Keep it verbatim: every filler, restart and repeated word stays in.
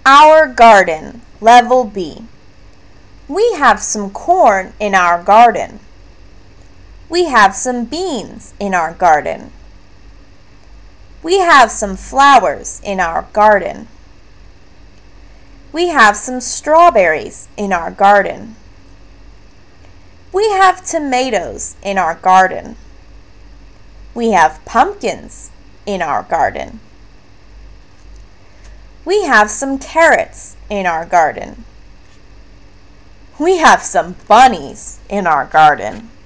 Our garden, level B. We have some corn in our garden. We have some beans in our garden. We have some flowers in our garden. We have some strawberries in our garden. We have tomatoes in our garden. We have pumpkins in our garden. We have some carrots in our garden. We have some bunnies in our garden.